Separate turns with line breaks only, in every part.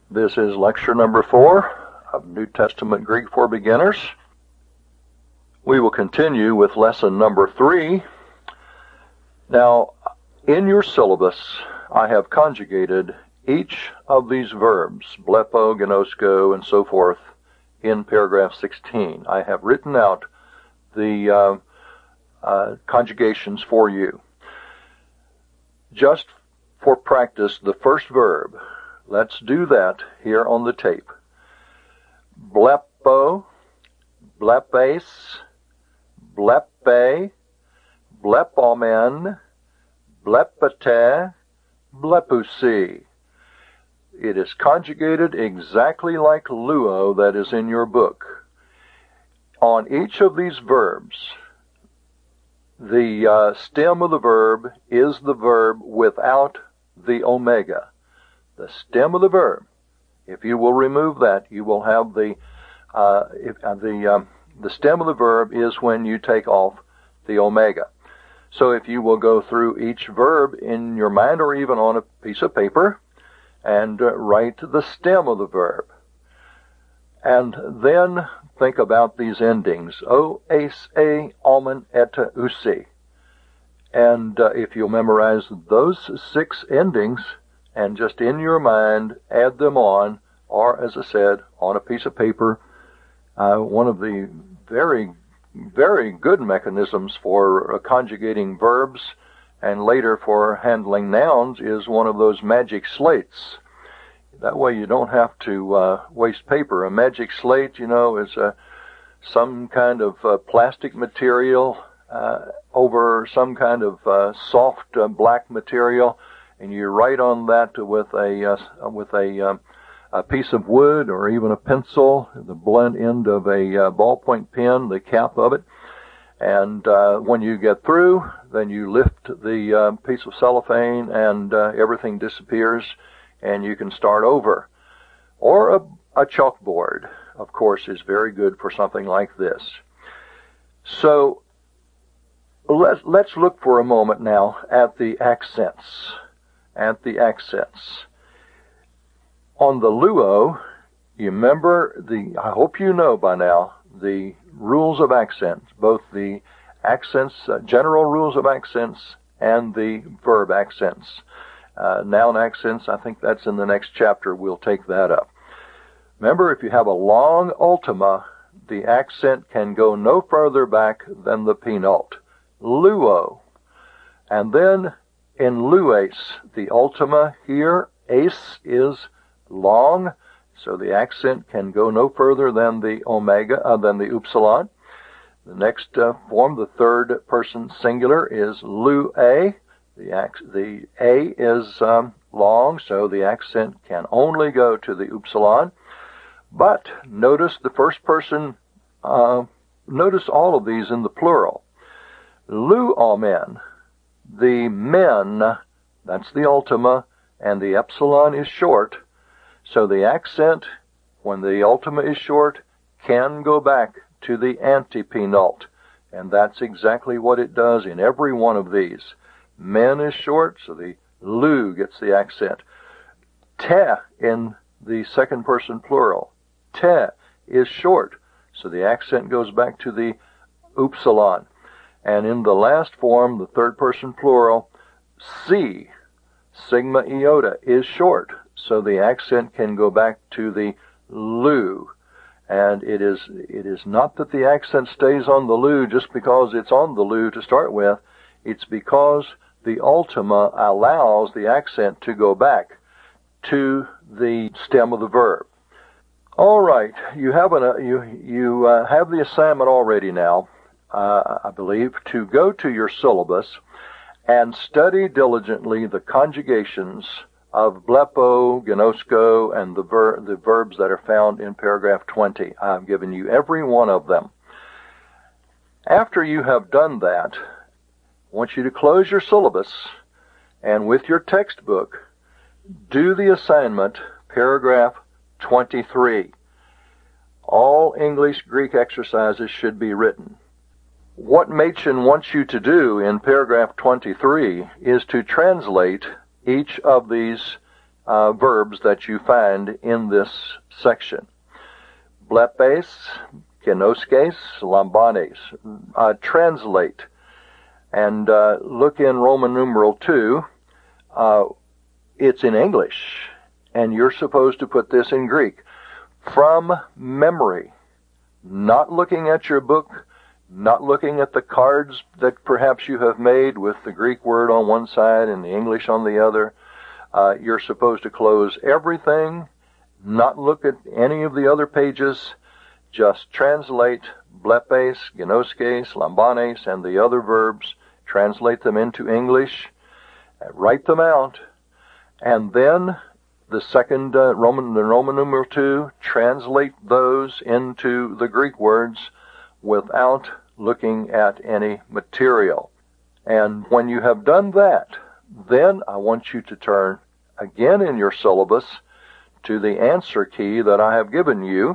This is lecture number 4 of New Testament Greek for Beginners. We will continue with lesson number 3. Now, in your syllabus, I have conjugated each of these verbs, blepo, gnosko, and so forth, in paragraph 16. I have written out the conjugations for you. Just for practice, the first verb. Let's do that here on the tape. Blepo, blepes, blepe, blepomen, blepete, blepusi. It is conjugated exactly like luo that is in your book. On each of these verbs, the stem of the verb is the verb without the omega. The stem of the verb. If you will remove that, you will have the stem of the verb is when you take off the omega. So if you will go through each verb in your mind or even on a piece of paper and write the stem of the verb. And then think about these endings. O, ace, a, almen, eta, usi. And if you'll memorize those 6 endings, and just in your mind add them on, or as I said, on a piece of paper. One of the very, very good mechanisms for conjugating verbs and later for handling nouns is one of those magic slates. That way you don't have to waste paper. A magic slate, is some kind of plastic material over some kind of soft black material, and you write on that with a piece of wood or even a pencil, the blunt end of a ballpoint pen, the cap of it. And when you get through, then you lift the piece of cellophane and everything disappears and you can start over. Or a chalkboard, of course, is very good for something like this. So let's look for a moment now at the accents. On the luo, you remember I hope you know by now, the rules of accents, both the accents, general rules of accents, and the verb accents. Noun accents, I think that's in the next chapter. We'll take that up. Remember, if you have a long ultima, the accent can go no further back than the penult. Luo. And then in lues, the ultima here, ace, is long, so the accent can go no further than the omega, than the upsilon. The next form, the third person singular, is lu a. The a is long, so the accent can only go to the upsilon. But notice the first person, notice all of these in the plural. Lu omen. The men, that's the ultima, and the epsilon is short. So the accent, when the ultima is short, can go back to the antepenult. And that's exactly what it does in every one of these. Men is short, so the lu gets the accent. Te in the second person plural. Te is short, so the accent goes back to the upsilon. And in the last form, the third person plural, si, sigma iota, is short, so the accent can go back to the lu. And it is not that the accent stays on the lu just because it's on the lu to start with. It's because the ultima allows the accent to go back to the stem of the verb. All right, you have the assignment already now, I believe, to go to your syllabus and study diligently the conjugations of blepo, gnosko, and the verbs that are found in paragraph 20. I've given you every one of them. After you have done that, I want you to close your syllabus and with your textbook, do the assignment, paragraph 23. All English Greek exercises should be written. What Machen wants you to do in paragraph 23 is to translate each of these verbs that you find in this section. Blepes, kenoskes, lambanes. Translate. And look in Roman numeral 2. It's in English, and you're supposed to put this in Greek. From memory. Not looking at your book, not looking at the cards that perhaps you have made with the Greek word on one side and the English on the other. You're supposed to close everything, not look at any of the other pages, just translate blepes, genoskes, lambanes, and the other verbs, translate them into English, write them out, and then the second Roman numeral 2, translate those into the Greek words without looking at any material. And when you have done that, then I want you to turn again in your syllabus to the answer key that I have given you,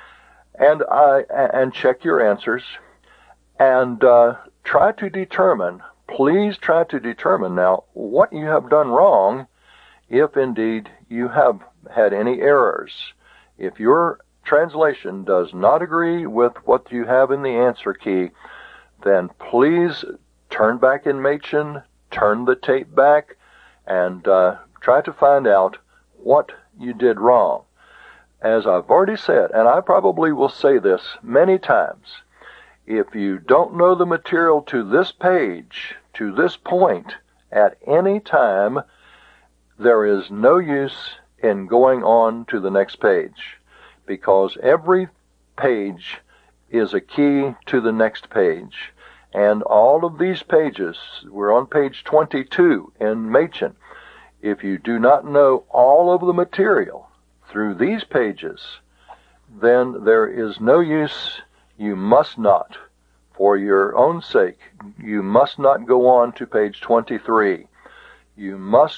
and check your answers, and try to determine, please try to determine now what you have done wrong, if indeed you have had any errors. If your translation does not agree with what you have in the answer key, then please turn back in Machen, turn the tape back, and try to find out what you did wrong. As I've already said, and I probably will say this many times, if you don't know the material to this page, to this point, at any time, there is no use in going on to the next page, because every page is a key to the next page. And all of these pages, we're on page 22 in Machen. If you do not know all of the material through these pages, then there is no use. You must not, for your own sake, you must not go on to page 23. You must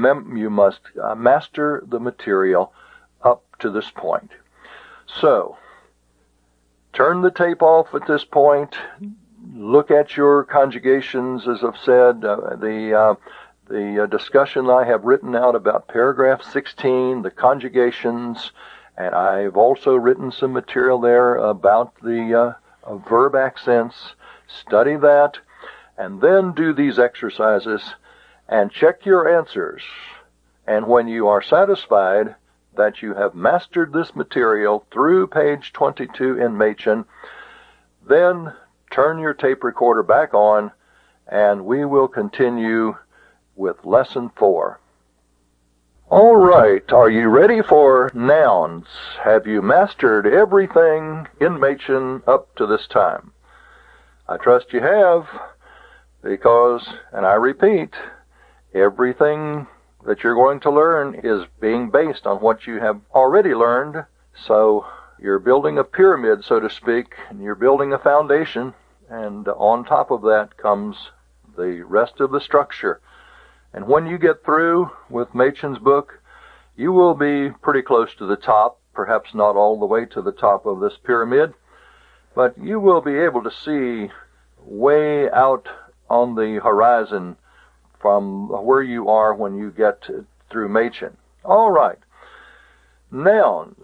master the material up to this point. So, turn the tape off at this point. Look at your conjugations, as I've said. The discussion I have written out about paragraph 16, the conjugations, and I've also written some material there about the verb accents. Study that, and then do these exercises, and check your answers. And when you are satisfied that you have mastered this material through page 22 in Machen, then turn your tape recorder back on, and we will continue with lesson 4. All right, are you ready for nouns? Have you mastered everything in Machen up to this time? I trust you have, because, and I repeat, everything that you're going to learn is being based on what you have already learned. So you're building a pyramid, so to speak, and you're building a foundation, and on top of that comes the rest of the structure. And when you get through with Machen's book, you will be pretty close to the top, perhaps not all the way to the top of this pyramid, but you will be able to see way out on the horizon from where you are when you get through Machen. All right. Nouns.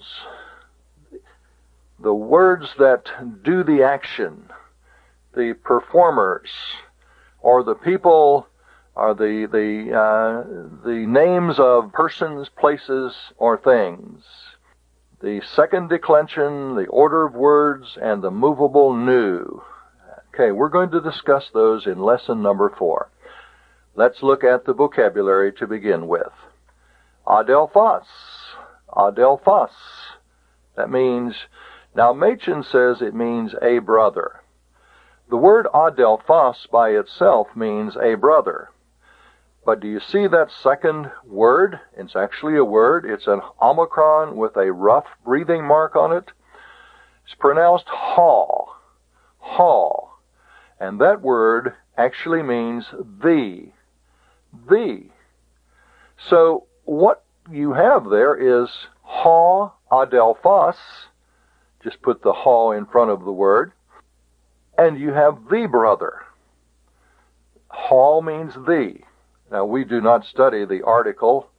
The words that do the action, the performers, or the people, are the names of persons, places, or things. The second declension, the order of words, and the movable nu. Okay, we're going to discuss those in lesson number 4. Let's look at the vocabulary to begin with. Adelphos. Adelphos. That means, now Machen says it means a brother. The word adelphos by itself means a brother. But do you see that second word? It's actually a word. It's an omicron with a rough breathing mark on it. It's pronounced haw. Haw. And that word actually means the. The. So what you have there is haw adelphos. Just put the haw in front of the word. And you have the brother. Haw means the. Now, we do not study the article,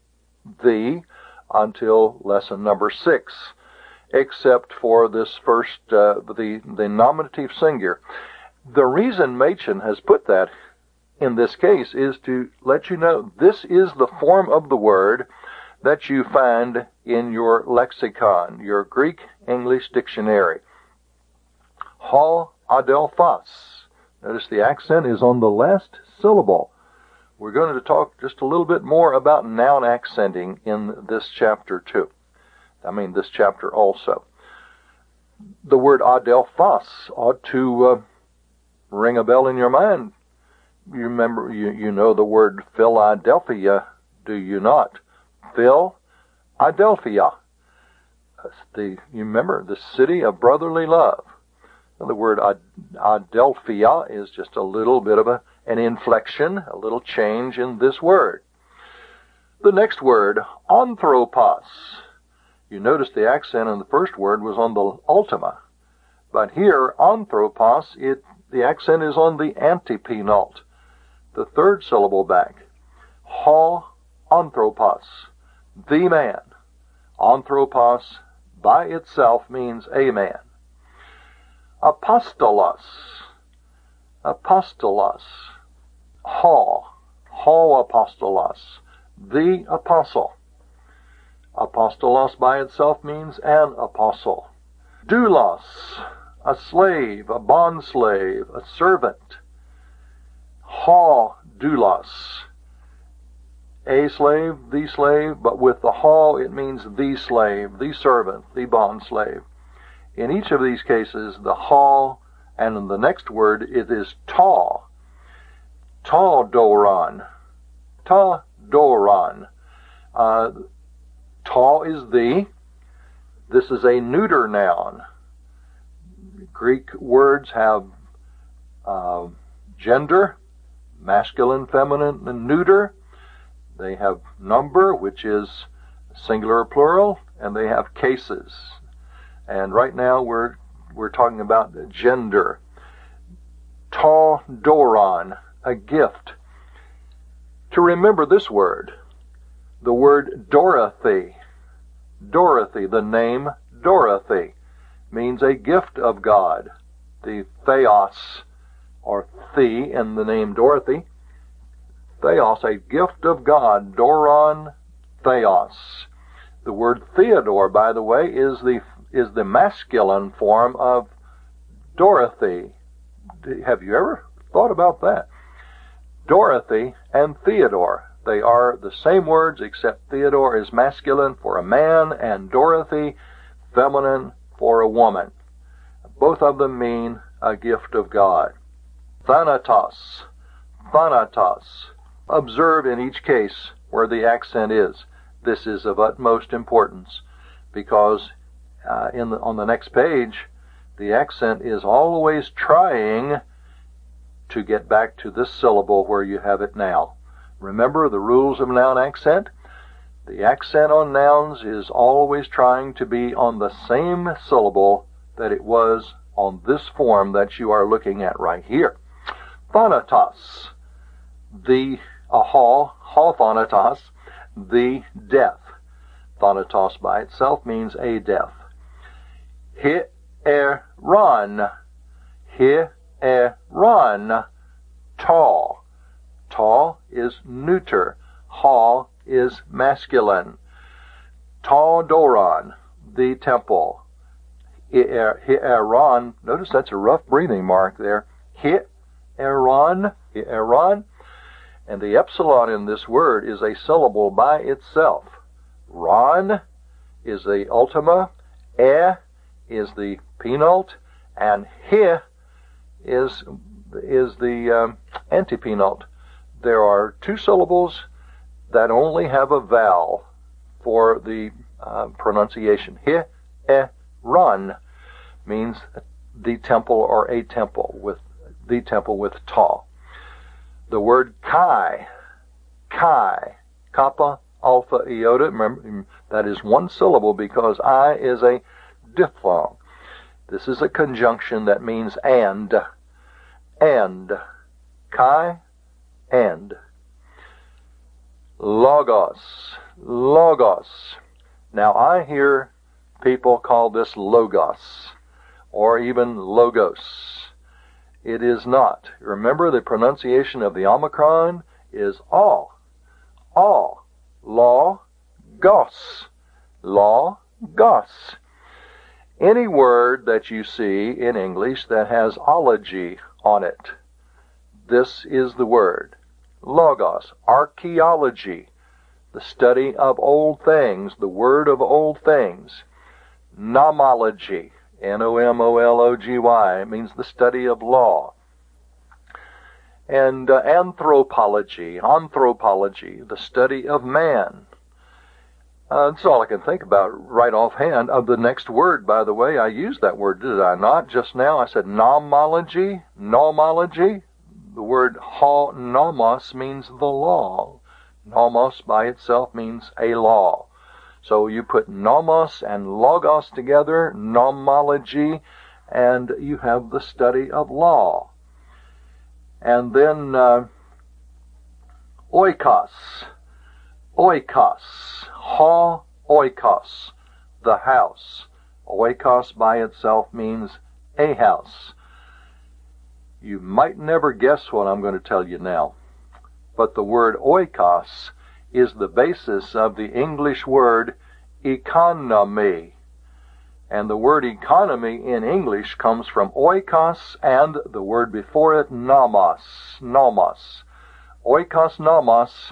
the until lesson number 6, except for this first, the nominative singular. The reason Machen has put that in this case is to let you know this is the form of the word that you find in your lexicon, your Greek-English dictionary. Ha adelphos. Notice the accent is on the last syllable. We're going to talk just a little bit more about noun accenting in this chapter too. This chapter also. The word adelphos ought to ring a bell in your mind. You remember, you know the word Philadelphia, do you not? Philadelphia. You remember, the city of brotherly love. The word Adelphia is just a little bit of an inflection, a little change in this word. The next word, anthropos. You notice the accent in the first word was on the ultima. But here, anthropos, the accent is on the antepenult, the third syllable back. Ha anthropos, the man. Anthropos by itself means a man. Apostolos. Apostolos. Ha apostolos. The apostle. Apostolos by itself means an apostle. Doulos. A slave, a bondslave, a servant. Ha doulos. A slave, the slave, but with the ha it means the slave, the servant, the bondslave. In each of these cases, the ha, and in the next word, it is ta. Ta doron. Ta doron. Ta is the. This is a neuter noun. Greek words have gender, masculine, feminine, and neuter. They have number, which is singular or plural, and they have cases. And right now we're talking about gender. Ta doron, a gift. To remember this word, the word Dorothy. Dorothy, the name Dorothy, means a gift of God. The theos, or the in the name Dorothy. Theos, a gift of God. Doron, theos. The word Theodore, by the way, is the masculine form of Dorothy. Have you ever thought about that? Dorothy and Theodore. They are the same words, except Theodore is masculine for a man and Dorothy feminine for a woman. Both of them mean a gift of God. Thanatos. Thanatos. Observe in each case where the accent is. This is of utmost importance because on the next page, the accent is always trying to get back to this syllable where you have it now. Remember the rules of noun accent? The accent on nouns is always trying to be on the same syllable that it was on this form that you are looking at right here. Thanatos, the thanatos, the death. Thanatos by itself means a death. Hieron, hieron, ta. Ta is neuter. Ha is masculine. Ta doron, the temple. Hieron, notice that's a rough breathing mark there. Hieron, hieron. And the epsilon in this word is a syllable by itself. Ron is the ultima, is the penult, and is the antepenult. There are two syllables that only have a vowel for the pronunciation. Ron means the temple or a temple with the temple with ta. The word chi, kappa, alpha, iota, remember, that is one syllable because I is a diphthong. This is a conjunction that means and, chi, and. Logos, logos. Now I hear people call this logos, or even logos. It is not. Remember, the pronunciation of the Omicron is all. Law, gos. Law, gos. Any word that you see in English that has ology on it, this is the word. Logos, archaeology, the study of old things, the word of old things. Nomology, Nomology, means the study of law. And anthropology, the study of man. That's all I can think about right offhand. Of the next word, by the way, I used that word, did I not? Just now I said nomology. The word nomos means the law. Nomos by itself means a law. So you put nomos and logos together, nomology, and you have the study of law. And then oikos, oikos, the house. Oikos by itself means a house. You might never guess what I'm going to tell you now, but the word oikos is the basis of the English word economy. And the word economy in English comes from oikos and the word before it, nomos. Oikos, nomos,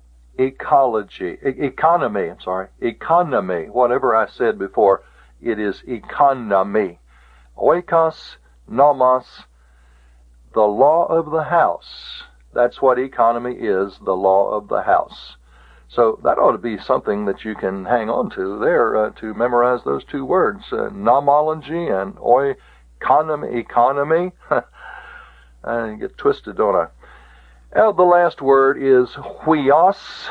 economy. Whatever I said before, it is economy. Oikos, nomos, the law of the house. That's what economy is, the law of the house. So that ought to be something that you can hang on to there to memorize those two words, nomology and economy. I get twisted, don't I? The last word is huios,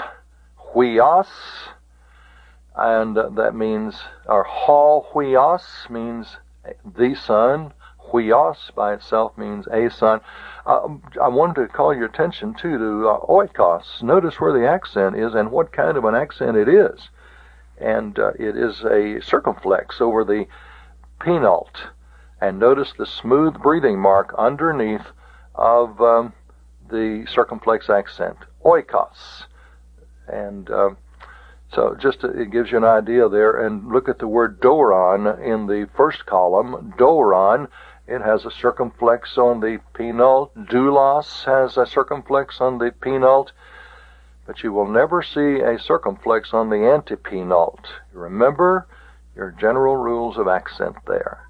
and that means, or huios means the son. Huios by itself means a son. I wanted to call your attention too to oikos. Notice where the accent is and what kind of an accent it is. And it is a circumflex over the penult. And notice the smooth breathing mark underneath of the circumflex accent. Oikos. And so just it gives you an idea there. And look at the word doron in the first column. Doron. It has a circumflex on the penult. Doulos has a circumflex on the penult. But you will never see a circumflex on the antepenult. Remember your general rules of accent there.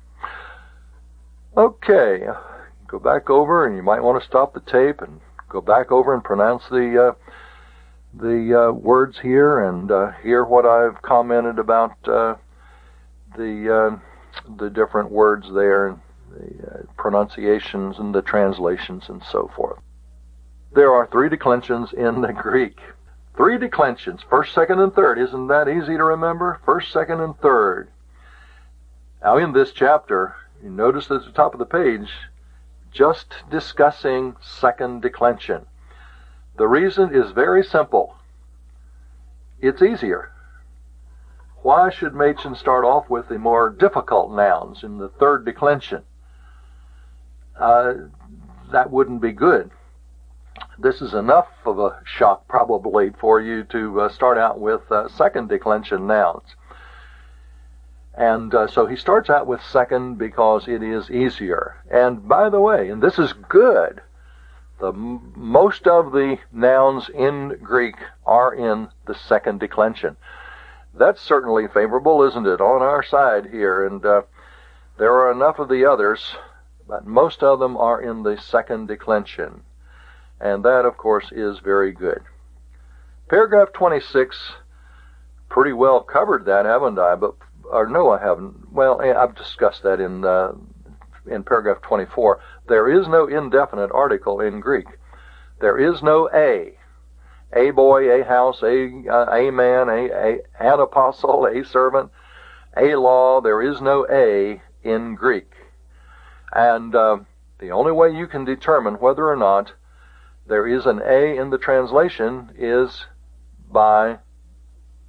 Okay, go back over, and you might want to stop the tape and go back over and pronounce the words here and hear what I've commented about the different words there, the pronunciations and the translations and so forth. There are 3 declensions in the Greek. 3 declensions, first, second, and third. Isn't that easy to remember? First, second, and third. Now in this chapter, you notice at the top of the page, just discussing second declension. The reason is very simple. It's easier. Why should Machen start off with the more difficult nouns in the third declension? That wouldn't be good. This is enough of a shock probably for you to start out with second declension nouns. And so he starts out with second because it is easier. And by the way, and this is good, most of the nouns in Greek are in the second declension. That's certainly favorable, isn't it, on our side here? And there are enough of the others, but most of them are in the second declension. And that, of course, is very good. Paragraph 26, pretty well covered that, haven't I? Or no, I haven't. Well, I've discussed that in paragraph 24. There is no indefinite article in Greek. There is no a boy, a house, a man, an apostle, a servant, a law. There is no a in Greek. And the only way you can determine whether or not there is an a in the translation is by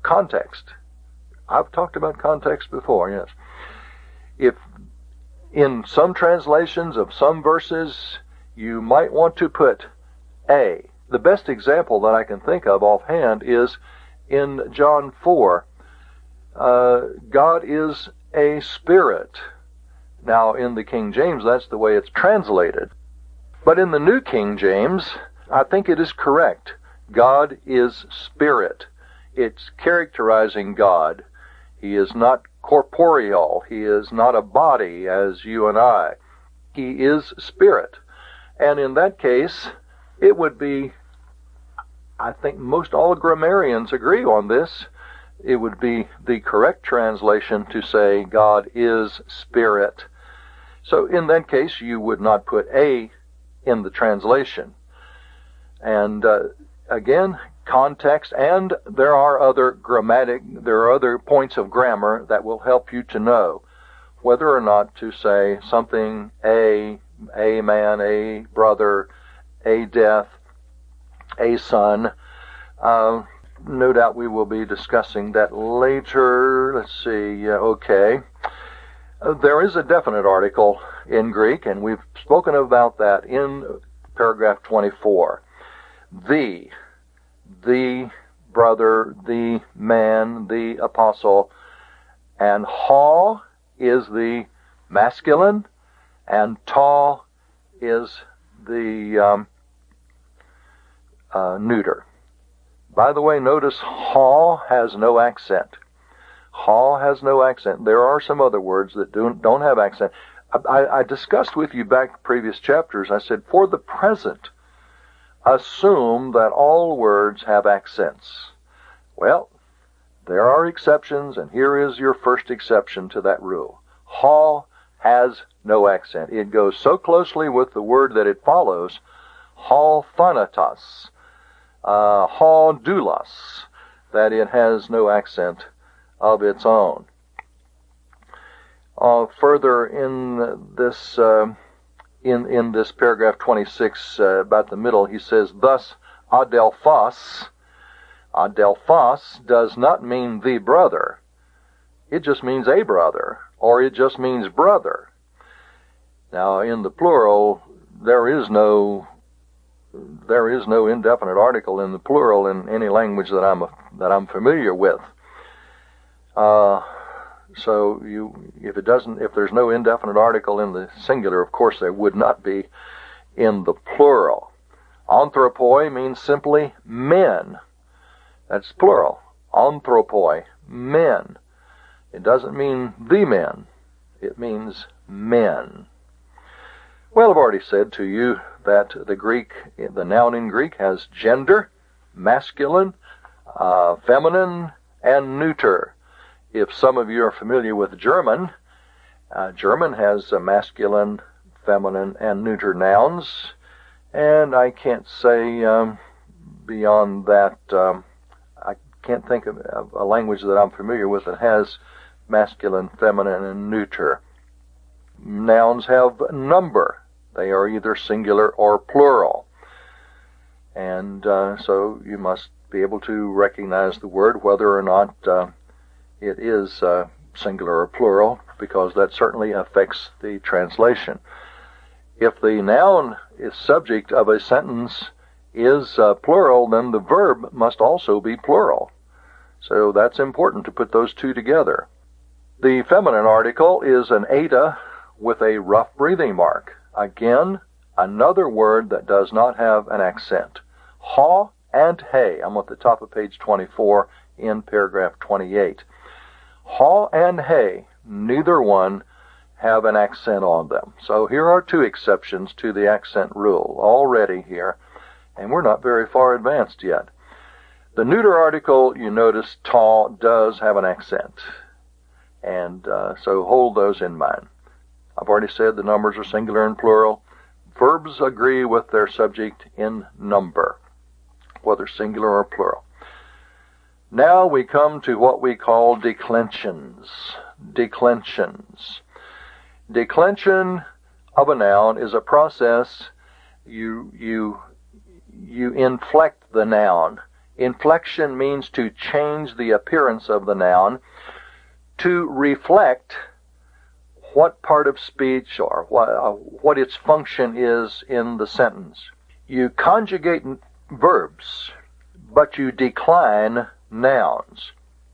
context. I've talked about context before, yes. If in some translations of some verses, you might want to put a. The best example that I can think of offhand is in John 4. God is a spirit. Now, in the King James, that's the way it's translated. But in the New King James, I think it is correct. God is spirit. It's characterizing God. He is not corporeal. He is not a body as you and I. He is spirit. And in that case, it would be, I think most all grammarians agree on this, it would be the correct translation to say God is spirit. So in that case, you would not put a in the translation. And again, context, and there are other points of grammar that will help you to know whether or not to say something a man, a brother, a death, a son. No doubt we will be discussing that later. Let's see. Okay. There is a definite article in Greek, and we've spoken about that in paragraph 24. The brother, the man, the apostle, and ha is the masculine, and ta is the neuter. By the way, notice ha has no accent. Ha has no accent. There are some other words that don't have accent. I discussed with you back previous chapters, I said, for the present, assume that all words have accents. Well, there are exceptions, and here is your first exception to that rule. Ha has no accent. It goes so closely with the word that it follows, ha thanatos, ha doulos, that it has no accent of its own. Further in this in this paragraph 26, about the middle, he says, thus adelphos does not mean the brother. It just means a brother, or it just means brother. Now, in the plural, there is no indefinite article in the plural in any language that I'm familiar with. So if there's no indefinite article in the singular, of course there would not be in the plural. Anthropoi means simply men. That's plural. Anthropoi, men. It doesn't mean the men. It means men. Well, I've already said to you that the noun in Greek has gender, masculine, feminine, and neuter. If some of you are familiar with German, German has masculine, feminine, and neuter nouns, and I can't say beyond that. I can't think of a language that I'm familiar with that has masculine, feminine, and neuter. Nouns have number. They are either singular or plural. And so you must be able to recognize the word, whether or not it is singular or plural, because that certainly affects the translation. If the noun is subject of a sentence is plural, then the verb must also be plural. So that's important to put those two together. The feminine article is an eta with a rough breathing mark. Again, another word that does not have an accent. Ha and hey. I'm at the top of page 24 in paragraph 28. Ha and hey, neither one have an accent on them. So here are two exceptions to the accent rule already here, and we're not very far advanced yet. The neuter article, you notice, ta, does have an accent. And so hold those in mind. I've already said the numbers are singular and plural. Verbs agree with their subject in number, whether singular or plural. Now we come to what we call declensions. Declensions. Declension of a noun is a process. You inflect the noun. Inflection means to change the appearance of the noun to reflect what part of speech or what its function is in the sentence. You conjugate verbs, but you decline nouns.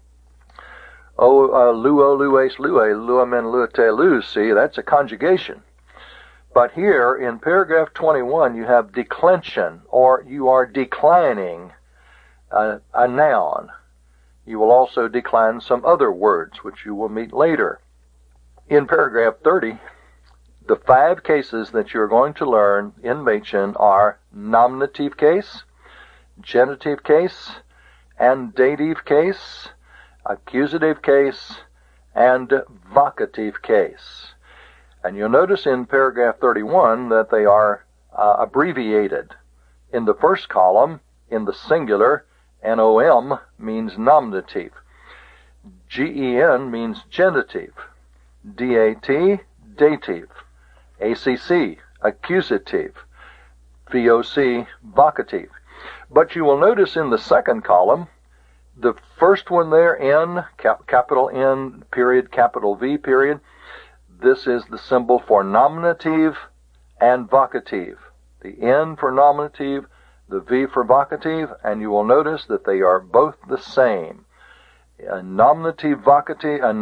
Luo, lues, lue, luamen, luete, lus. See, that's a conjugation. But here in paragraph 21, you have declension, or you are declining a noun. You will also decline some other words, which you will meet later. In paragraph 30, the 5 cases that you're going to learn in Machen are nominative case, genitive case, and dative case, accusative case, and vocative case. And you'll notice in paragraph 31 that they are abbreviated. In the first column, in the singular, nom means nominative. Gen means genitive. Dat, dative. Acc, accusative. Voc, vocative. But you will notice in the second column, the first one there, N, capital N, period, capital V, period, this is the symbol for nominative and vocative. The N for nominative, the V for vocative, and you will notice that they are both the same. A nominative vocative, a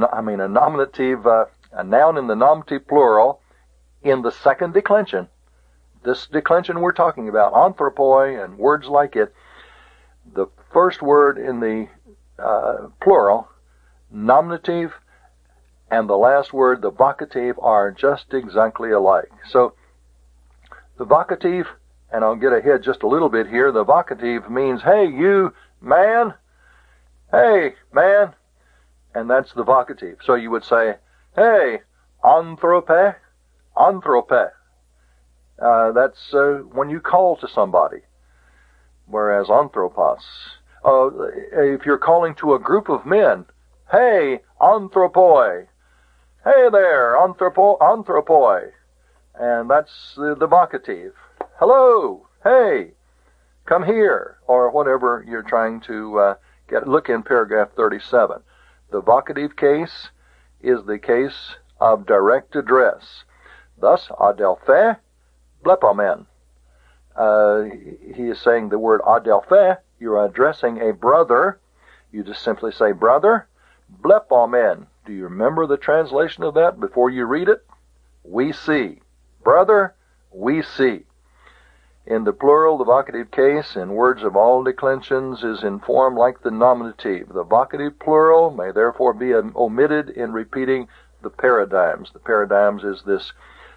noun in the nominative plural in the second declension. This declension we're talking about, anthropoi and words like it, the first word in the plural, nominative, and the last word, the vocative, are just exactly alike. So the vocative, and I'll get ahead just a little bit here, the vocative means, hey, you, man, hey, man, and that's the vocative. So you would say, hey, anthrope, anthrope. That's when you call to somebody. Whereas anthropos, if you're calling to a group of men, hey, anthropoi, hey there, anthropoi, and that's the vocative. Hello, hey, come here, or whatever you're trying to look in paragraph 37. The vocative case is the case of direct address. Thus, adelphe, blepomen. He is saying the word adelphe, you're addressing a brother. You just simply say brother, blepomen. Do you remember the translation of that before you read it? We see. Brother, we see. In the plural, the vocative case, in words of all declensions, is in form like the nominative. The vocative plural may therefore be omitted in repeating the paradigms. The paradigms is this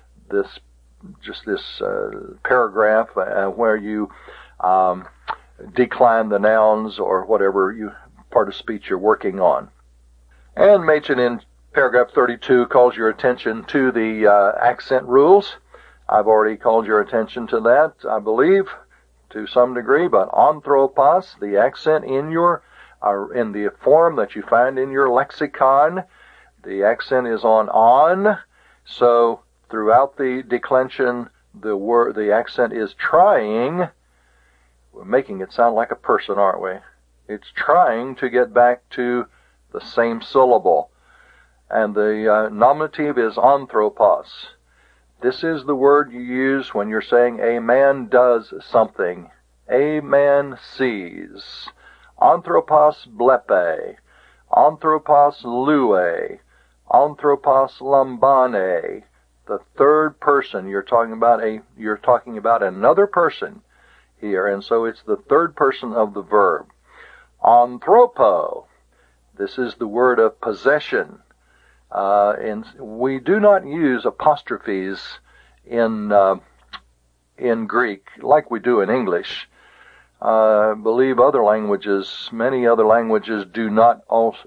paragraph where you decline the nouns or whatever part of speech you're working on. And Machen in paragraph 32 calls your attention to the accent rules. I've already called your attention to that, I believe, to some degree, but anthropos, the accent in the form that you find in your lexicon, the accent is on, so throughout the declension, the accent is trying. We're making it sound like a person, aren't we? It's trying to get back to the same syllable. And the nominative is anthropos. This is the word you use when you're saying a man does something. A man sees. Anthropos blepe. Anthropos lue. Anthropos lambane. The third person, you're talking about another person here, and so it's the third person of the verb. Anthropo. This is the word of possession. And we do not use apostrophes in Greek like we do in English. I believe many other languages do not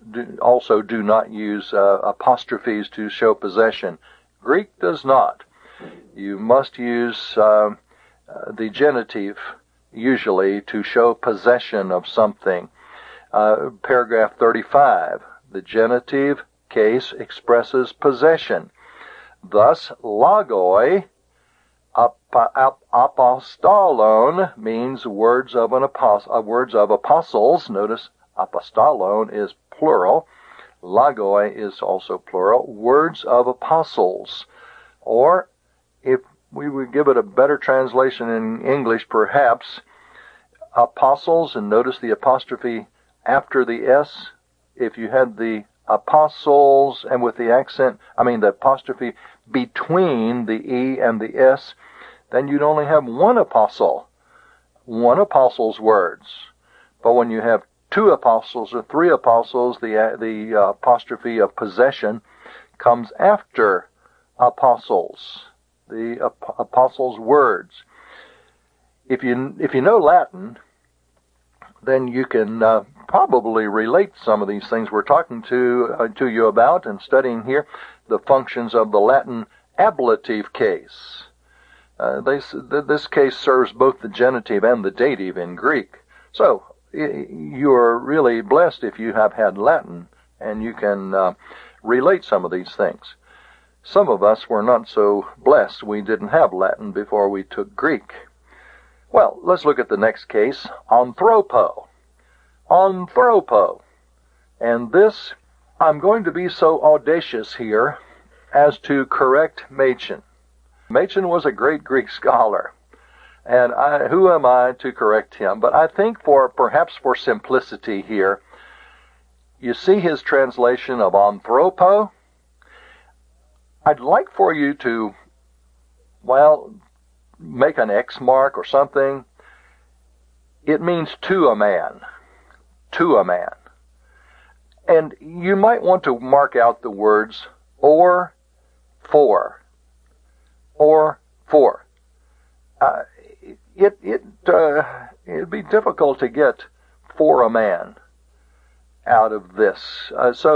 use apostrophes to show possession. Greek does not. You must use the genitive usually to show possession of something. Paragraph 35, the genitive case expresses possession. Thus, logoi, Apostolon means words of apostles. Notice apostolon is plural. Logoi is also plural. Words of apostles. Or, if we would give it a better translation in English, perhaps, apostles, and notice the apostrophe after the S. If you had the apostles and with the the apostrophe between the E and the S, then you'd only have one apostle, one apostle's words. But when you have two apostles or three apostles, the apostrophe of possession comes after apostles, the apostles' words. If you know Latin, then you can probably relate some of these things we're talking to you about and studying here, the functions of the Latin ablative case. This case serves both the genitive and the dative in Greek. So you're really blessed if you have had Latin and you can relate some of these things. Some of us were not so blessed. We didn't have Latin before we took Greek. Well, let's look at the next case, anthropo. Anthropo. And this, I'm going to be so audacious here as to correct Machen. Machen was a great Greek scholar, and who am I to correct him? But I think perhaps for simplicity here, you see his translation of anthropo. I'd like for you to, make an X mark or something. It means to a man. To a man. And you might want to mark out the words or for. Or for. It'd be difficult to get for a man out of this.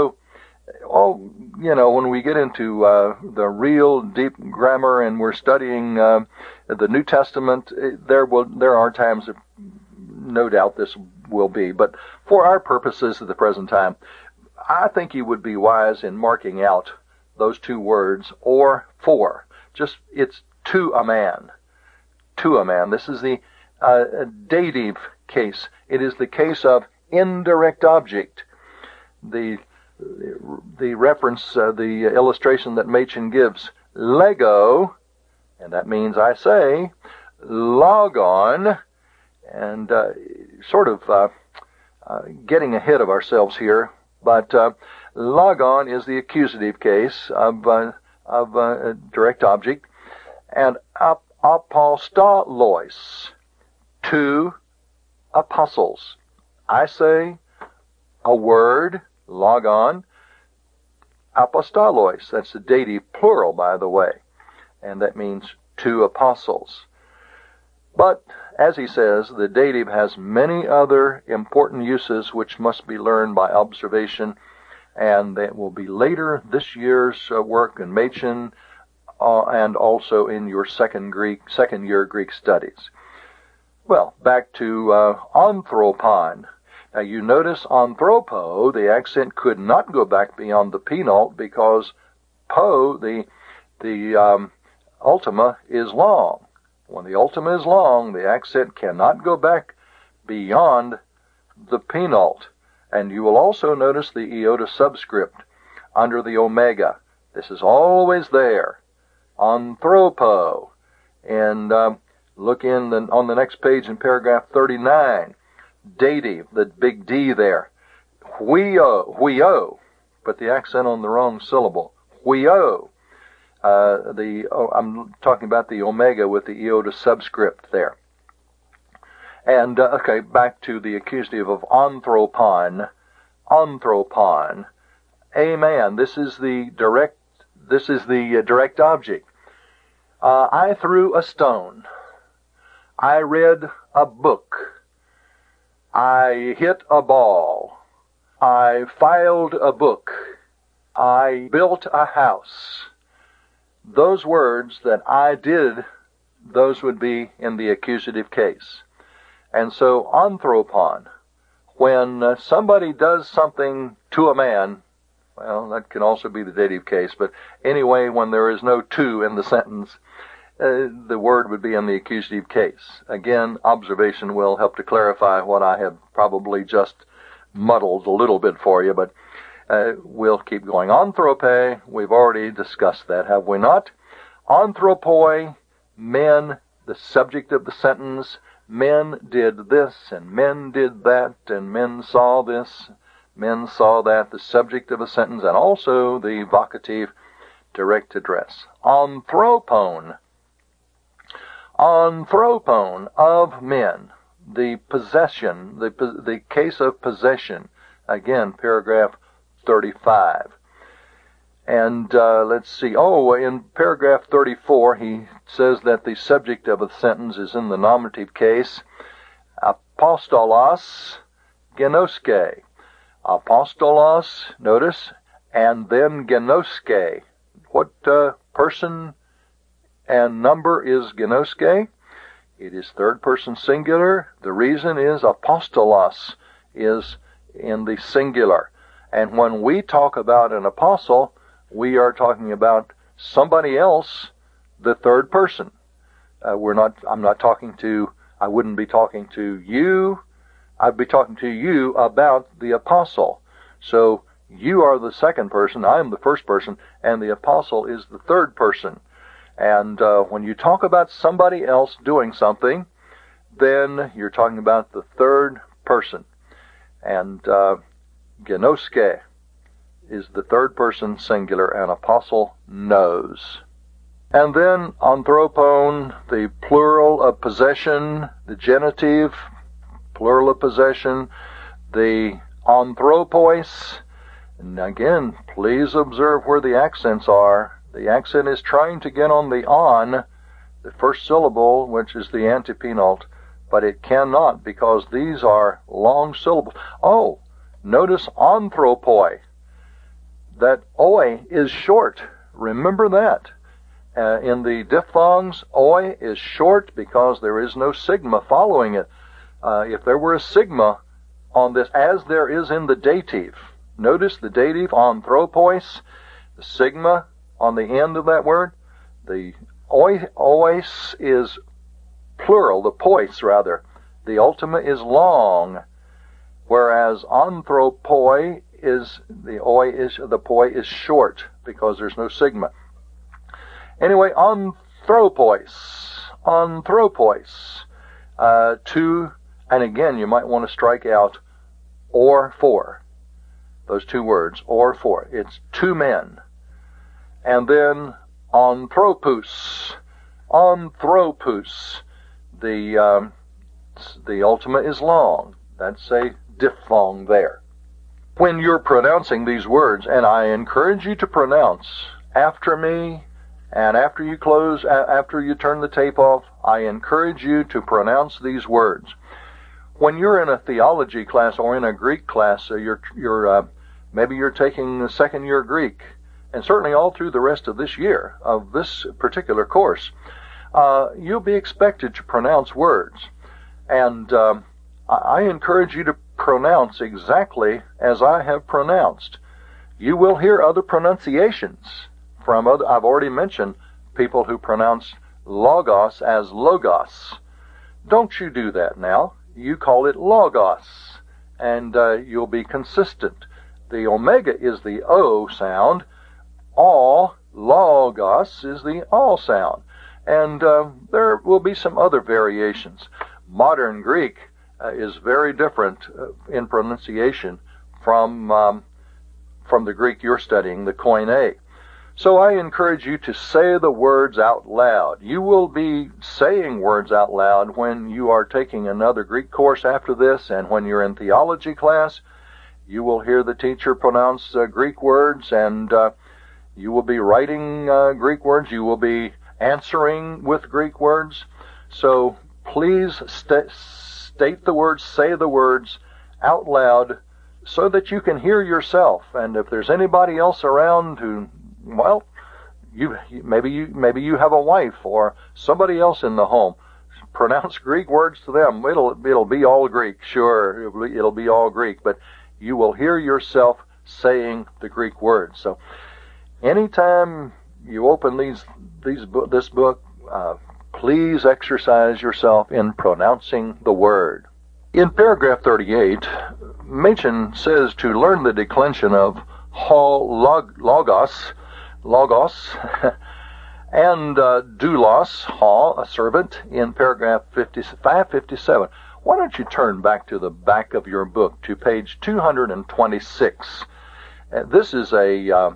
When we get into the real deep grammar and we're studying the New Testament, there are times that no doubt this will be. But for our purposes at the present time, I think you would be wise in marking out those two words, or for. It's to a man. To a man. This is the dative case. It is the case of indirect object. The reference, the illustration that Machen gives, lego, and that means I say, logon, and getting ahead of ourselves here, but logon is the accusative case of a direct object, and apostolos, two apostles. I say a word, logon, apostolos, that's the dative plural, by the way, and that means two apostles. But, as he says, the dative has many other important uses which must be learned by observation, and that will be later this year's work in Machen, and also in your second year Greek studies. Well, back to anthropon. Now you notice anthropo, the accent could not go back beyond the penult because po, the ultima, is long. When the ultima is long, the accent cannot go back beyond the penult. And you will also notice the iota subscript under the omega. This is always there. Anthropo. And look on the next page in paragraph 39. Dative, the big D there. Huio. Put the accent on the wrong syllable. Huio. I'm talking about the omega with the iota subscript there. And, back to the accusative of anthropon. Anthropon. A man. This is the direct object. I threw a stone. I read a book. I hit a ball. I filed a book. I built a house. Those words that I did, those would be in the accusative case. And so, anthropon, when somebody does something to a man, well, that can also be the dative case, but anyway, when there is no to in the sentence, the word would be in the accusative case. Again, observation will help to clarify what I have probably just muddled a little bit for you, but we'll keep going. Anthrope, we've already discussed that, have we not? Anthropoi, men, the subject of the sentence. Men did this, and men did that, and men saw this, men saw that, the subject of a sentence, and also the vocative direct address. Anthropon. Anthropon, of men. The possession, the case of possession. Again, paragraph 35. And let's see. Oh, in paragraph 34, he says that the subject of a sentence is in the nominative case. Apostolos genoske. Apostolos, notice, and then genoske. What person and number is genoske? It is third person singular. The reason is apostolos is in the singular. And when we talk about an apostle, we are talking about somebody else, the third person. I wouldn't be talking to you. I'd be talking to you about the apostle. So you are the second person, I am the first person, and the apostle is the third person. And when you talk about somebody else doing something, then you're talking about the third person. And genoske is the third person singular, and apostle knows. And then anthropon, the plural of possession, the genitive, plural of possession, the anthropos. And again, please observe where the accents are. The accent is trying to get on the on, the first syllable, which is the antepenult, but it cannot because these are long syllables. Oh, notice anthropoi. That oi is short. Remember that. In the diphthongs, oi is short because there is no sigma following it. If there were a sigma on this, as there is in the dative, notice the dative, anthropos, the sigma on the end of that word. The ois is plural, the pois rather. The ultima is long, whereas anthropoi is the poi is short because there's no sigma. Anyway, anthropos, two, and again you might want to strike out or for, those two words, or for. It's two men. And then anthropos, the ultima is long. That's a diphthong there. When you're pronouncing these words, and I encourage you to pronounce after me, and after you close, after you turn the tape off, I encourage you to pronounce these words. When you're in a theology class or in a Greek class, maybe you're taking the second year Greek, and certainly all through the rest of this year of this particular course, you'll be expected to pronounce words. And I encourage you to pronounce exactly as I have pronounced. You will hear other pronunciations from other. I've already mentioned people who pronounce logos as logos. Don't you do that now. You call it logos, and you'll be consistent. The omega is the O sound. All, logos, is the all sound. And there will be some other variations. Modern Greek is very different in pronunciation from the Greek you're studying, the Koine. So I encourage you to say the words out loud. You will be saying words out loud when you are taking another Greek course after this, and when you're in theology class, you will hear the teacher pronounce Greek words, and you will be writing Greek words. You will be answering with Greek words. So please state the words, say the words out loud so that you can hear yourself. And if there's anybody else around who, well, maybe you have a wife or somebody else in the home, pronounce Greek words to them. It'll be all Greek, sure, it'll be all Greek, but you will hear yourself saying the Greek words. So anytime you open this book, please exercise yourself in pronouncing the word. In paragraph 38, Machen says to learn the declension of logos, and doulos, a servant, in paragraph 557. Why don't you turn back to the back of your book to page 226? This is a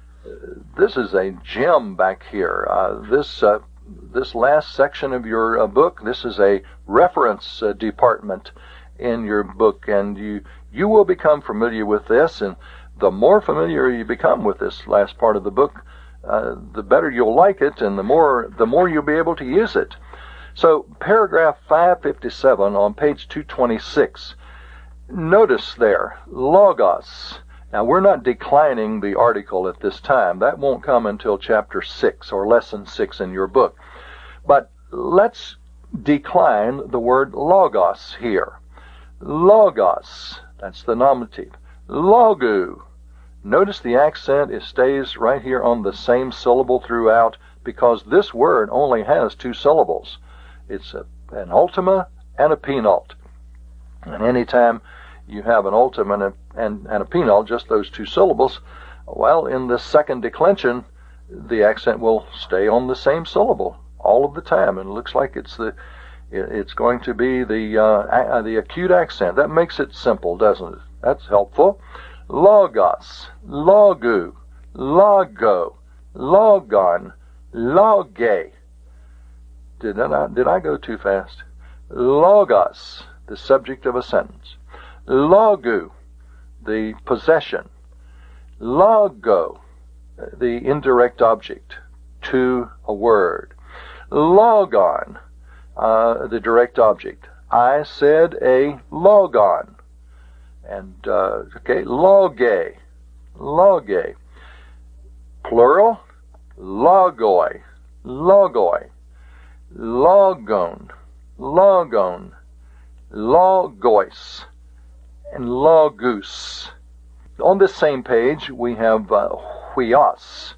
gem back here. This last section of your book, this is a reference department in your book, and you will become familiar with this, and the more familiar you become with this last part of the book, the better you'll like it, and the more you'll be able to use it. So paragraph 557 on page 226, notice there, logos. Now we're not declining the article at this time. That won't come until chapter 6 or lesson 6 in your book. But let's decline the word logos here. Logos, that's the nominative. Logu. Notice the accent, it stays right here on the same syllable throughout, because this word only has 2 syllables. It's an ultima and a penult. And anytime you have an ultima and a penult, just those 2 syllables, well, in the second declension, the accent will stay on the same syllable all of the time, and it looks like it's going to be the acute accent. That makes it simple, doesn't it? That's helpful. Logos, logu, logo, logon, loge. Did I go too fast? Logos, the subject of a sentence. Logu, the possession. Logo, the indirect object to a word. Logon, the direct object. I said a logon. And, loge, plural, logoi, logon, logois, and logus. On this same page, we have huios,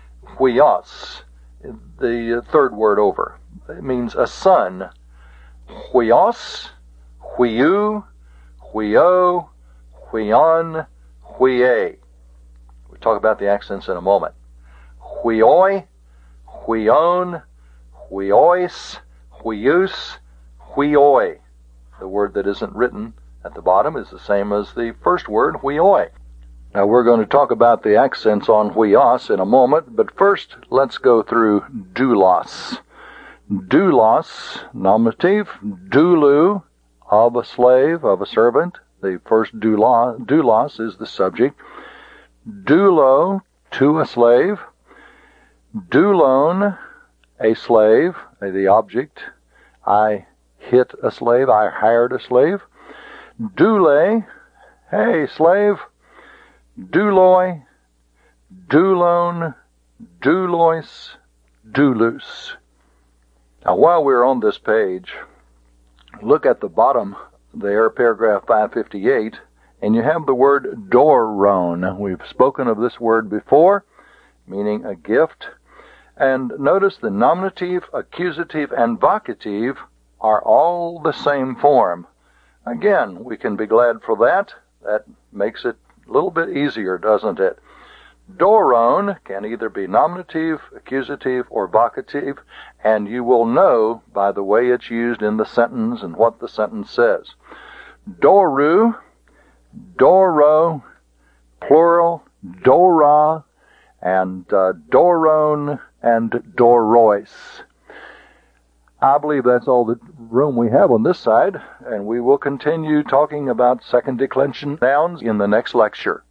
the third word over. It means a son. Huios, huiu, huio, huion, huie. We'll talk about the accents in a moment. Huioi, huion, huiois, huius, huioi. The word that isn't written at the bottom is the same as the first word, huioi. Now we're going to talk about the accents on huios in a moment, but first let's go through doulos. Doulos, nominative, doulou, of a slave, of a servant. The first doulos is the subject. Doulo, to a slave. Doulon, a slave, the object. I hit a slave, I hired a slave. Doule, hey, slave. Douloi, doulon, doulois, doulus. Now, while we're on this page, look at the bottom there, paragraph 558, and you have the word doron. We've spoken of this word before, meaning a gift. And notice the nominative, accusative, and vocative are all the same form. Again, we can be glad for that. That makes it a little bit easier, doesn't it? Doron can either be nominative, accusative, or vocative, and you will know by the way it's used in the sentence and what the sentence says. Doru, doro, plural, dora, and doron, and dorois. I believe that's all the room we have on this side, and we will continue talking about second declension nouns in the next lecture.